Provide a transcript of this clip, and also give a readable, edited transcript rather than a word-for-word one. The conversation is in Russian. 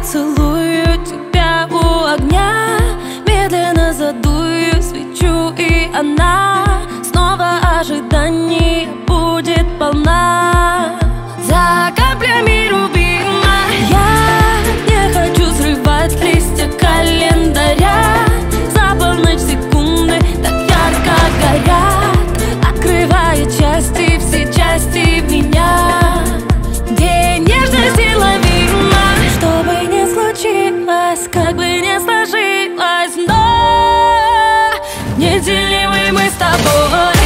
Целую тебя у огня, медленно задую свечу, и она снова ожидание будет полна. За каплями рубина я не хочу срывать листья календаря. За полночь секунды так ярко горят, открывая части, все части меня. День нежности лавина, что бы ни случилось, как бы ни сложилось, но неделимы мы с тобой.